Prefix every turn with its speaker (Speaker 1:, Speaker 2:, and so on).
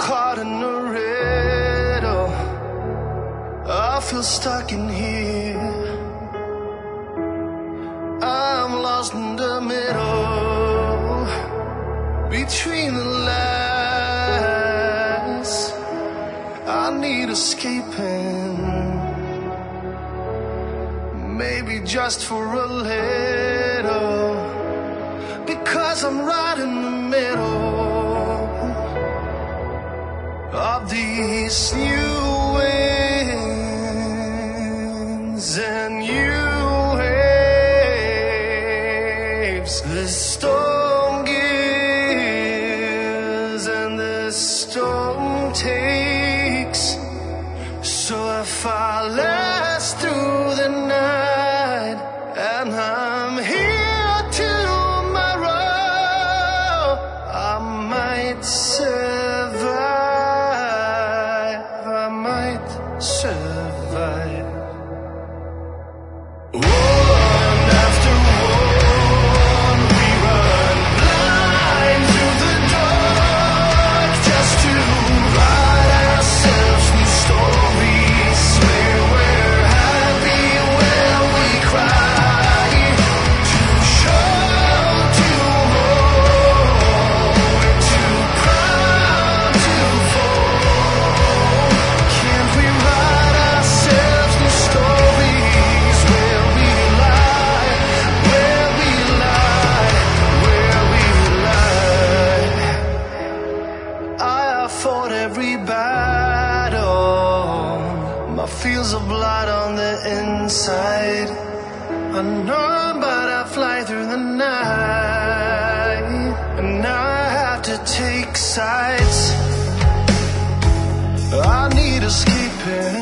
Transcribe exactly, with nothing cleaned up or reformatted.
Speaker 1: caught in a riddle. I feel stuck in here. I'm lost in the middle, between the lines. I need escaping, maybe just for a little, because I'm right in the middle of these new winds and new waves. The storm gives and the storm takes. So if I last through the night and I'm here tomorrow, I might survive, I might survive. One after one, we run blind through the dark, just to write ourselves new stories where we're happy when we cry, too sure to hold, we're too proud to fall. Can't we write ourselves new stories where we lie, where we lie, where we lie? I have fought every battle, my fields of blood on the inside. Unknown, but I fly through the night, and now I have to take sides. I need escaping,